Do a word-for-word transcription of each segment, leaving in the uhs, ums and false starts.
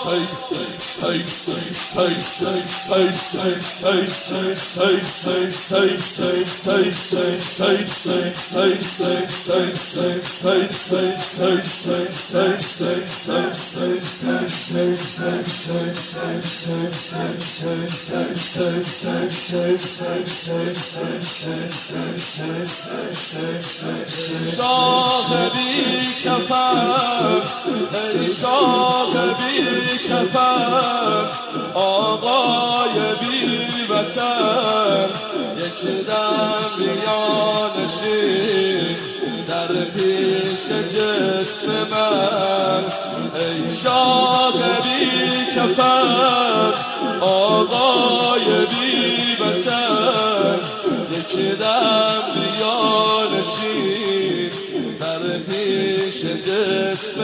شاه بی کفن ای شاه بی کفن آقای بی وطن یک دم بیانشین در پیش جسم من ای شاه بی کفن آقای بی وطن یک دم بیانشین در پیش جسم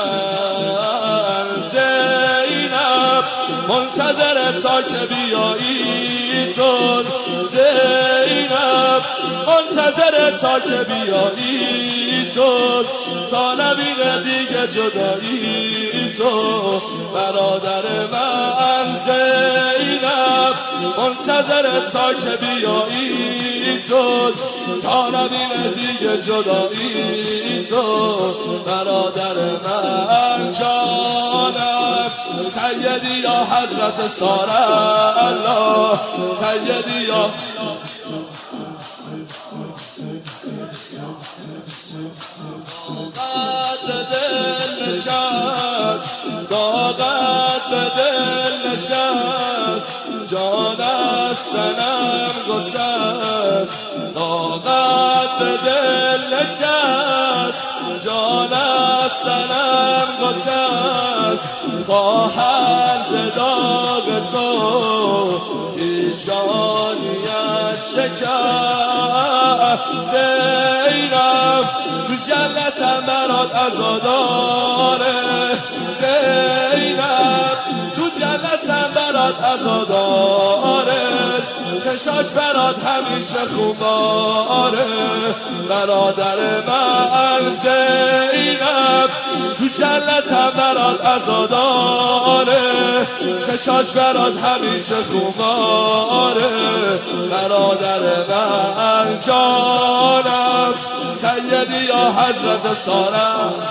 من زینب منتظر تا که بیایی تو زینب منتظر تا که بیایی تو تا نبینه دیگه جدایی تو برادر من زینب منتظر تا که بیایی تو تا نبینه دیگه جدایی تو برادر من جانم سیدی یا حضرت ساره الله سیدی یا داغت به دل نشست داغت به دل نشست جان از تنم گسست داغت به دل نشست جان از تنم گسست خواهر ز داغ تو پیشانیت شکست زینب تو جنتم برات عزاداره زینب تو جنتم برات عزاداره چشاش برات همیشه خوباره برادر من زینب تو جنتم برات عزاداره چشاش برات همیشه خوباره برادر من جانم سیدی یا حضرت ساره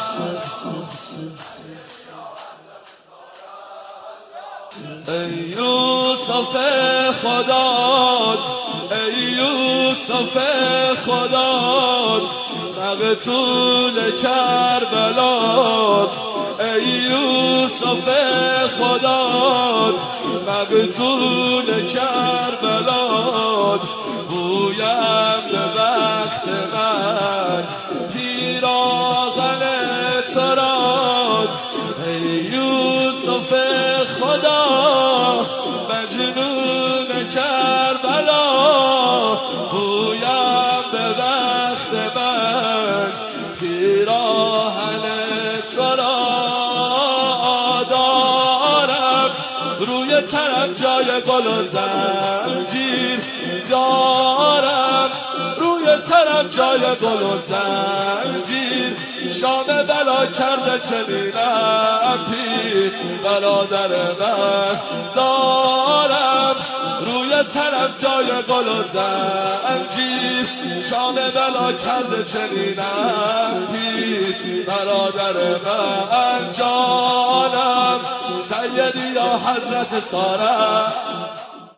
ای یوسف خدا ای یوسف خدا مقتول کربلا ای یوسف خدا مقتول کربلا بویم به وقت من پیراهن تراد ای یوسف خدا مجنون کربلا بویم به وقت من پیراهن تراد دارم روی تنم جای گل و زنجیر دارم روی تنم جای گل و زنجیر شام بلا کرده شنیدم پیر برادر من دارم روی تنم جای گل و زنجیر شام بلا کرده شنیدم پیر برادر من جانم سیدی یا حضرت ساره